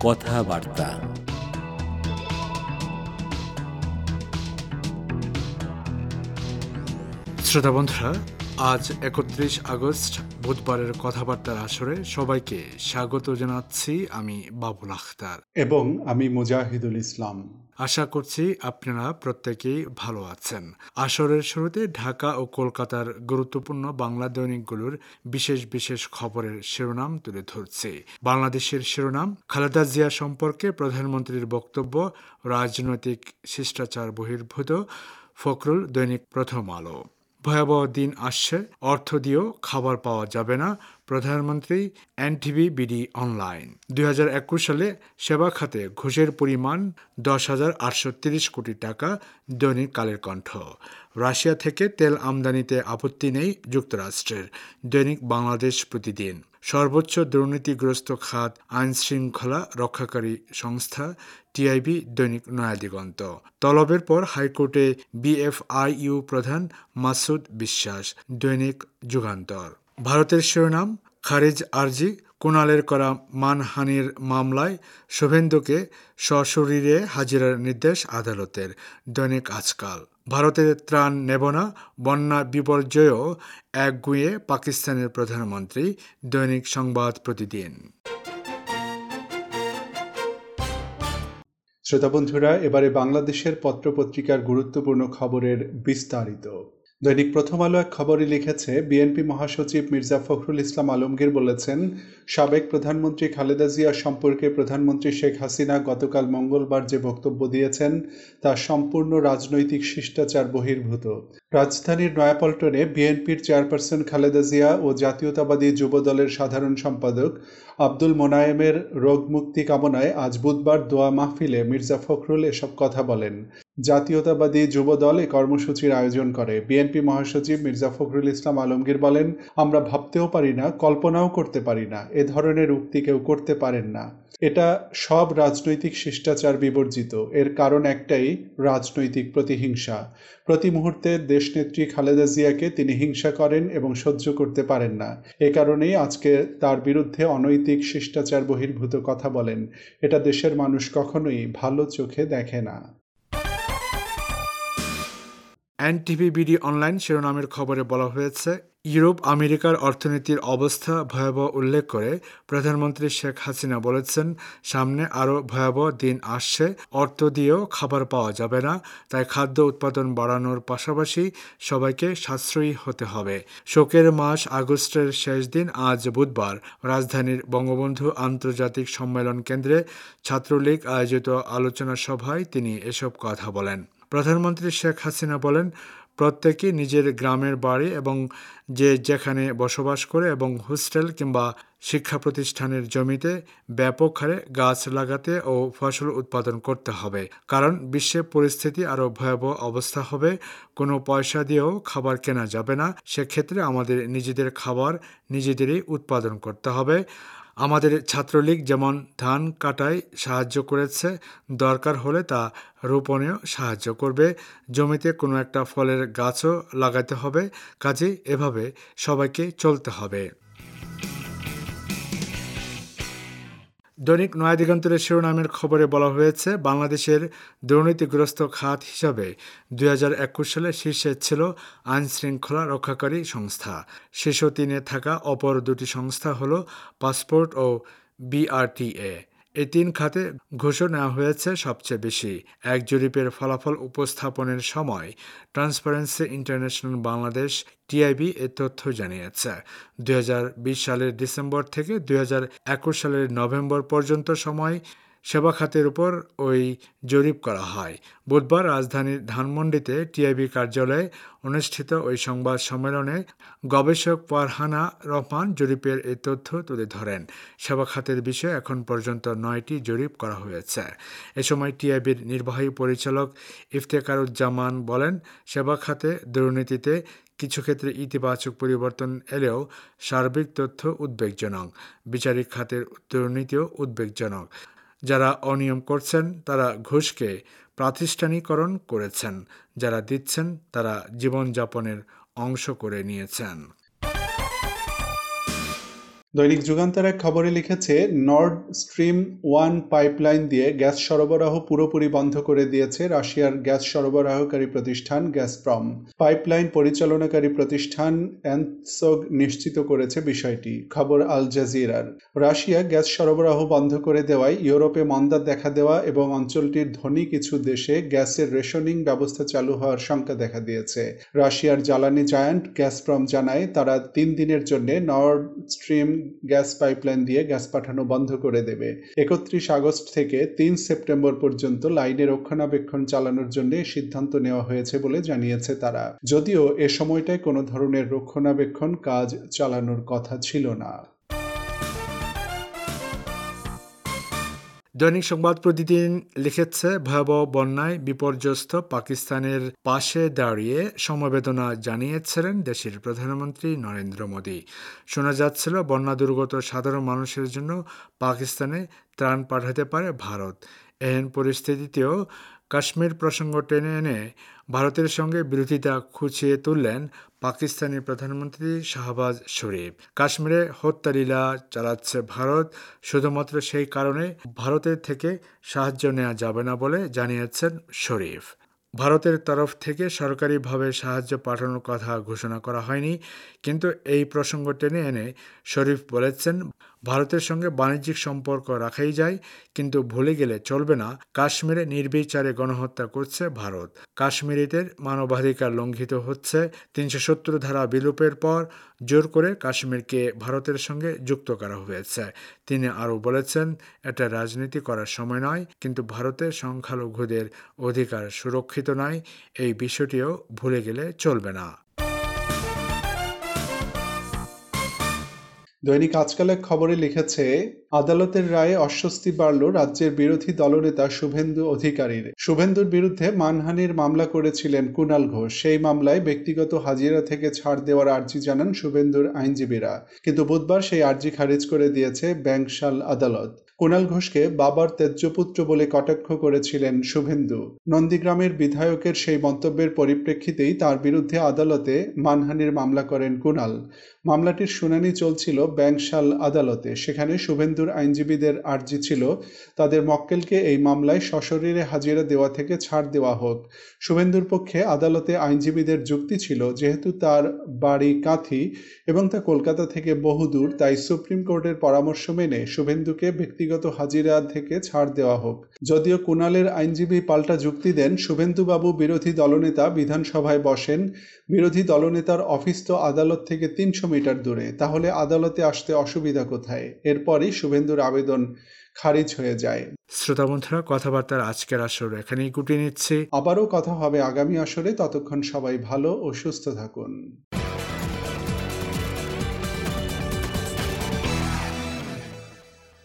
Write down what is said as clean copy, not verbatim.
কথাবার্তা। শ্রোতা বন্ধুরা, আজ 31 আগস্ট বুধবারের কথাবার্তার আসরে সবাইকে স্বাগত জানাচ্ছি। আমি বাবুল আখতার এবং আমি মুজাহিদুল ইসলাম। আশা করছি আপনারা প্রত্যেকেই ভালো আছেন। আসরের শুরুতে ঢাকা ও কলকাতার গুরুত্বপূর্ণ বাংলা দৈনিকগুলোর বিশেষ বিশেষ খবরের শিরোনাম তুলে ধরছি। বাংলাদেশের শিরোনাম: খালেদা জিয়া সম্পর্কে প্রধানমন্ত্রীর বক্তব্য রাজনৈতিক শিষ্টাচার বহির্ভূত। ফখরুল, দৈনিক প্রথম আলো। ভয়াবহ দিন আসছে, অর্থ দিয়েও খাবার পাওয়া যাবে না, প্রধানমন্ত্রী এনটিভি বিডি অনলাইন। 2021 সালে সেবা খাতে ঘুষের পরিমাণ 10,830 কোটি টাকা, দৈনিক কালের কণ্ঠ। রাশিয়া থেকে তেল আমদানিতে আপত্তি নেই যুক্তরাষ্ট্রের, দৈনিক বাংলাদেশ প্রতিদিন। সর্বোচ্চ দুর্নীতিগ্রস্ত খাত আইনশৃঙ্খলা রক্ষাকারী সংস্থা টিআইবি, দৈনিক নয়াদিগন্ত। তলবের পর হাইকোর্টে বিএফআইইউ প্রধান মাসুদ বিশ্বাস, দৈনিক যুগান্তর। ভারতের শিরোনাম: খারিজ আর্জি, কুণালের করা মানহানির মামলায় শুভেন্দুকে সশরীরে হাজিরার নির্দেশ আদালতের, দৈনিক আজকাল। ভারতের ত্রাণ নেব না, বন্যা বিপর্যয়েও একগুঁয়ে পাকিস্তানের প্রধানমন্ত্রী, দৈনিক সংবাদ প্রতিদিন। শ্রোতা বন্ধুরা, এবারে বাংলাদেশের পত্রপত্রিকার গুরুত্বপূর্ণ খবরের বিস্তারিত। দৈনিক প্রথম আলো এক খবরে লিখেছে, বিএনপি মহাসচিব মির্জা ফখরুল ইসলাম আলমগীর বলেছেন, সাবেক প্রধানমন্ত্রী খালেদা জিয়া সম্পর্কে প্রধানমন্ত্রী শেখ হাসিনা গতকাল মঙ্গলবার যে বক্তব্য দিয়েছেন তা সম্পূর্ণ রাজনৈতিক শিষ্টাচার বহির্ভূত। রাজধানীর নয়াপল্টনে বিএনপির চেয়ারপারসন খালেদা জিয়া ও জাতীয়তাবাদী যুবদলের সাধারণ সম্পাদক আব্দুল মোনায়েমের রোগমুক্তি কামনায় আজ বুধবার দোয়া মাহফিলে মির্জা ফখরুল এসব কথা বলেন। জাতীয়তাবাদী যুবদল এ কর্মসূচির আয়োজন করে। বিএনপি মহাসচিব মির্জা ফখরুল ইসলাম আলমগীর বলেন, আমরা ভাবতেও পারি না, কল্পনাও করতে পারি না, এ ধরনের উক্তি কেউ করতে পারেন না। এটা সব রাজনৈতিক শিষ্টাচার বিবর্জিত। এর কারণ একটাই, রাজনৈতিক প্রতিহিংসা। প্রতি মুহূর্তে দেশনেত্রী খালেদা জিয়াকে তিনি হিংসা করেন এবং সহ্য করতে পারেন না। এ কারণেই আজকে তার বিরুদ্ধে অনৈতিক শিষ্টাচার বহির্ভূত কথা বলেন। এটা দেশের মানুষ কখনোই ভালো চোখে দেখে না। এনটিভি বিডি অনলাইন শিরোনামের খবরে বলা হয়েছে, ইউরোপ আমেরিকার অর্থনীতির অবস্থা ভয়াবহ উল্লেখ করে প্রধানমন্ত্রী শেখ হাসিনা বলেছেন, সামনে আরও ভয়াবহ দিন আসছে, অর্থ দিয়েও খাবার পাওয়া যাবে না, তাই খাদ্য উৎপাদন বাড়ানোর পাশাপাশি সবাইকে সাশ্রয়ী হতে হবে। শোকের মাস আগস্টের শেষ দিন আজ বুধবার রাজধানীর বঙ্গবন্ধু আন্তর্জাতিক সম্মেলন কেন্দ্রে ছাত্রলীগ আয়োজিত আলোচনা সভায় তিনি এসব কথা বলেন। প্রধানমন্ত্রী শেখ হাসিনা বলেন, প্রত্যেকে নিজের গ্রামের বাড়ি এবং যে যেখানে বসবাস করে এবং হোস্টেল কিংবা শিক্ষা প্রতিষ্ঠানের জমিতে ব্যাপক হারে গাছ লাগাতে ও ফসল উৎপাদন করতে হবে, কারণ বিশ্বের পরিস্থিতি আরও ভয়াবহ অবস্থা হবে। কোনো পয়সা দিয়েও খাবার কেনা যাবে না, সেক্ষেত্রে আমাদের নিজেদের খাবার নিজেদেরই উৎপাদন করতে হবে। আমাদের ছাত্রলীগ যেমন ধান কাটায় সাহায্য করেছে, দরকার হলে তা রোপণেও সাহায্য করবে। জমিতে কোনো একটা ফলের গাছও লাগাতে হবে। কাজেই এভাবে সবাইকে চলতে হবে। দৈনিক নয়াদিগন্তের শিরোনামের খবরে বলা হয়েছে, বাংলাদেশের দুর্নীতিগ্রস্ত খাত হিসাবে 2021 সালে শীর্ষে ছিল আইনশৃঙ্খলা রক্ষাকারী সংস্থা। শীর্ষ 3-এ থাকা অপর দুটি সংস্থা হল পাসপোর্ট ও বিআরটিএ। এই 3 খাতে ঘুষও নেওয়া হয়েছে সবচেয়ে বেশি। এক জরিপের ফলাফল উপস্থাপনের সময় ট্রান্সপারেন্সি ইন্টারন্যাশনাল বাংলাদেশ টিআইবি এ তথ্য জানিয়েছে। 2020 সালের ডিসেম্বর থেকে 2021 সালের নভেম্বর পর্যন্ত সময় সেবা খাতের উপর ওই জরিপ করা হয়। বুধবার রাজধানীর ধানমন্ডিতে টিআইবি কার্যালয়ে অনুষ্ঠিত ওই সংবাদ সম্মেলনে গবেষক ফারহানা রহমান জরিপের এই তথ্য তুলে ধরেন। সেবা খাতের বিষয়ে এখন পর্যন্ত 9টি জরিপ করা হয়েছে। এ সময় টিআইবির নির্বাহী পরিচালক ইফতেখারুজ্জামান বলেন, সেবা খাতে দুর্নীতিতে কিছু ক্ষেত্রে ইতিবাচক পরিবর্তন এলেও সার্বিক তথ্য উদ্বেগজনক। বিচারিক খাতের দুর্নীতিও উদ্বেগজনক। যারা অনিয়ম করছেন তারা ঘুষকে প্রাতিষ্ঠানিকরণ করেছেন, যারা দিচ্ছেন তারা জীবনযাপনের অংশ করে নিয়েছেন। দৈনিক যুগান্তর এক খবরে লিখেছে, নর্ড স্ট্রিম 1 পাইপলাইন দিয়ে গ্যাস সরবরাহ পুরোপুরি বন্ধ করে দিয়েছে রাশিয়ার গ্যাস সরবরাহকারী প্রতিষ্ঠান গ্যাসপ্রম। পাইপলাইন পরিচালনাকারী প্রতিষ্ঠান এনসোগ নিশ্চিত করেছে বিষয়টি। খবর আল জাজিরার। রাশিয়া গ্যাস সরবরাহ বন্ধ করে দেওয়ায় ইউরোপে মন্দা দেখা দেওয়া এবং অঞ্চলটির ধনী কিছু দেশে গ্যাসের রেশনিং ব্যবস্থা চালু হওয়ার শঙ্কা দেখা দিয়েছে। রাশিয়ার জ্বালানি জায়ান্ট গ্যাসপ্রম জানায় তারা 3 দিনের জন্য নর্ড স্ট্রিম গ্যাস পাইপলাইন দিয়ে গ্যাস পাঠানো বন্ধ করে দেবে। 31 আগস্ট থেকে 3 সেপ্টেম্বর পর্যন্ত লাইনের রক্ষণাবেক্ষণ চালানোর জন্য সিদ্ধান্ত নেওয়া হয়েছে বলে জানিয়েছে তারা, যদিও এ সময়টায় কোনো ধরনের রক্ষণাবেক্ষণ কাজ চালানোর কথা ছিল না। দৈনিক সংবাদ প্রতিদিন লিখেছে, ভয়াবহ বন্যায় বিপর্যস্ত পাকিস্তানের পাশে দাঁড়িয়ে সমবেদনা জানিয়েছিলেন দেশের প্রধানমন্ত্রী নরেন্দ্র মোদী। শোনা যাচ্ছিল বন্যা দুর্গত সাধারণ মানুষের জন্য পাকিস্তানে ত্রাণ পাঠাতে পারে ভারত। এহেন পরিস্থিতিতেও কাশ্মীর প্রসঙ্গ টেনে এনে ভারতের সঙ্গে বিরোধিতা খুঁচিয়ে তুললেন পাকিস্তানি প্রধানমন্ত্রী শাহবাজ শরীফ। কাশ্মীরে হত্যালীলা চালাচ্ছে ভারত, শুধুমাত্র সেই কারণে ভারতের থেকে সাহায্য নেওয়া যাবে না বলে জানিয়েছেন শরীফ। ভারতের তরফ থেকে সরকারিভাবে সাহায্য পাঠানোর কথা ঘোষণা করা হয়নি, কিন্তু এই প্রসঙ্গ টেনে এনে শরীফ বলেছেন, ভারতের সঙ্গে বাণিজ্যিক সম্পর্ক রাখাই যায়, কিন্তু ভুলে গেলে চলবে না কাশ্মীরে নির্বিচারে গণহত্যা করছে ভারত। কাশ্মীরিদের মানবাধিকার লঙ্ঘিত হচ্ছে। 370 ধারা বিলোপের পর জোর করে কাশ্মীরকে ভারতের সঙ্গে যুক্ত করা হয়েছে। তিনি আরও বলেছেন, এটা রাজনীতি করার সময় নয়, কিন্তু ভারতের সংখ্যালঘুদের অধিকার সুরক্ষিত নয়, এই বিষয়টিও ভুলে গেলে চলবে না। দৈনিক আজকাল এক খবরে লিখেছে, আদালতের রায়ে অস্বস্তি বাড়ল রাজ্যের বিরোধী দলনেতা শুভেন্দু অধিকারীর। শুভেন্দুর বিরুদ্ধে মানহানির মামলা করেছিলেন কুণাল ঘোষ। সেই মামলায় ব্যক্তিগত হাজিরা থেকে ছাড় দেওয়ার আর্জি জানান শুভেন্দুর আইনজীবীরা, কিন্তু বুধবার সেই আর্জি খারিজ করে দিয়েছে ব্যাংশাল আদালত। কুণাল ঘোষকে বাবার তেজ্যপুত্র বলে কটাক্ষ করেছিলেন শুভেন্দু। নন্দীগ্রামের বিধায়কের সেই মন্তব্যের পরিপ্রেক্ষিতেই তার বিরুদ্ধে আদালতে মানহানির মামলা করেন কুণাল। মামলাটির শুনানি চলছিল ব্যাংশাল আদালতে। সেখানে শুভেন্দুর আইনজীবীদের আর্জি ছিল তাদের মক্কেলকে এই মামলায় সশরীরে হাজিরা দেওয়া থেকে ছাড় দেওয়া হোক। শুভেন্দুর পক্ষে আদালতে আইনজীবীদের যুক্তি ছিল, যেহেতু তার বাড়ি কাঁথি এবং তা কলকাতা থেকে বহুদূর, তাই সুপ্রিম কোর্টের পরামর্শ মেনে শুভেন্দুকে ব্যক্তিগত হাজিরা থেকে ছাড় দেওয়া হোক। যদিও কুণালের আইনজীবী পাল্টা যুক্তি দেন, শুভেন্দুবাবু বিরোধী দলনেতা, বিধানসভায় বসেন, বিরোধী দলনেতার অফিস তো আদালত থেকে 300 মিটার দূরে, তাহলে আদালতে আসতে অসুবিধা কোথায়? এরপরই শুভেন্দুর আবেদন খারিজ হয়ে যায়। শ্রোতা বন্ধুরা, কথাবার্তার আজকের আসর এখানেই গুটিয়ে নিচ্ছি। আবারও কথা হবে আগামী আসরে। ততক্ষণ সবাই ভালো ও সুস্থ থাকুন।